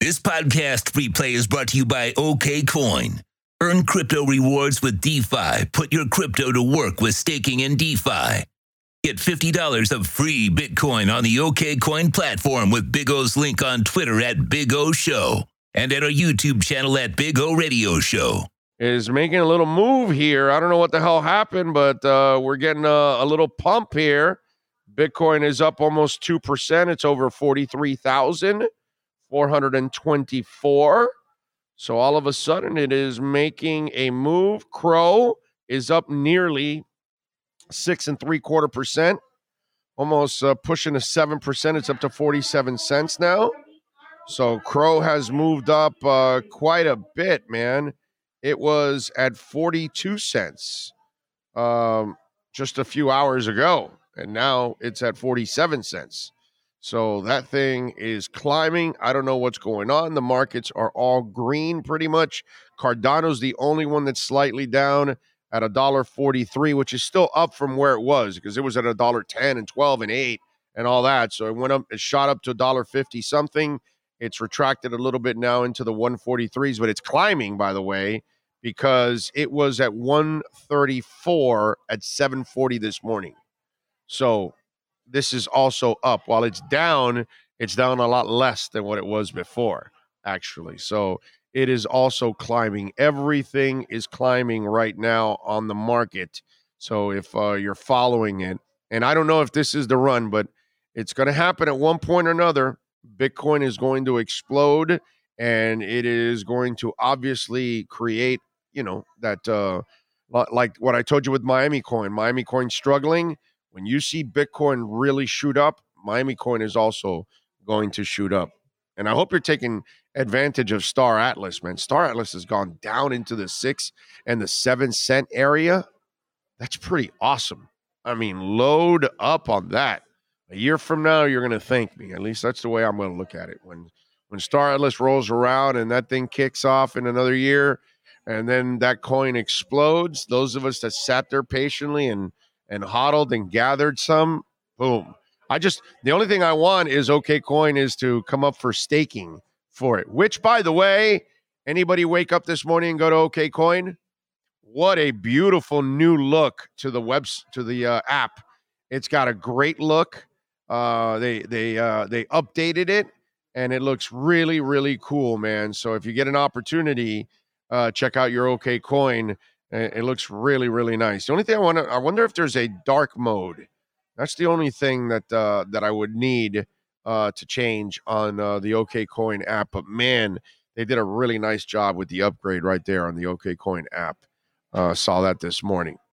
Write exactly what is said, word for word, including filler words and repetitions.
This podcast replay is brought to you by OKCoin. Earn crypto rewards with DeFi. Put your crypto to work with staking in DeFi. Get fifty dollars of free Bitcoin on the OKCoin platform with Big O's link on Twitter at Big O Show and at our YouTube channel at Big O Radio Show. Is making a little move here. I don't know what the hell happened, but uh, we're getting a, a little pump here. Bitcoin is up almost two percent. It's over forty-three thousand four hundred twenty-four. So all of a sudden it is making a move. Crow is up nearly six and three quarter percent, almost uh, pushing a seven percent. It's up to forty-seven cents now. So Crow has moved up uh, quite a bit, man. It was at forty-two cents um, just a few hours ago, and now it's at forty-seven cents. So that thing is climbing. I don't know what's going on. The markets are all green pretty much. Cardano's the only one that's slightly down at one dollar forty-three, which is still up from where it was because it was at one dollar ten and twelve and eight and all that. So it went up, it shot up to one dollar fifty something. It's retracted a little bit now into the one forty-threes, but it's climbing, by the way, because it was at one thirty-four at seven forty this morning. So this is also up. While it's down, it's down a lot less than what it was before, actually. So it is also climbing. Everything is climbing right now on the market. So if uh, you're following it, and I don't know if this is the run, but it's going to happen at one point or another. Bitcoin is going to explode, and it is going to obviously create, you know, that uh, like what I told you with Miami Coin. Miami Coin struggling. When you see Bitcoin really shoot up, Miami Coin is also going to shoot up. And I hope you're taking advantage of Star Atlas, man. Star Atlas has gone down into the six and the seven cent area. That's pretty awesome. I mean, load up on that. A year from now, you're going to thank me. At least that's the way I'm going to look at it. When when Star Atlas rolls around and that thing kicks off in another year, and then that coin explodes, those of us that sat there patiently and and hodled and gathered some, boom. I just, the only thing I want is OKCoin is to come up for staking for it, which, by the way, anybody wake up this morning and go to OKCoin? What a beautiful new look to the web, to the uh, app. It's got a great look. Uh, they they uh, they updated it, and it looks really, really cool, man. So if you get an opportunity, uh, check out your OKCoin. It looks really, really nice. The only thing I want to, I wonder if there's a dark mode. That's the only thing that uh, that I would need uh, to change on uh, the OKCoin app. But man, they did a really nice job with the upgrade right there on the OKCoin app. Uh, saw that this morning.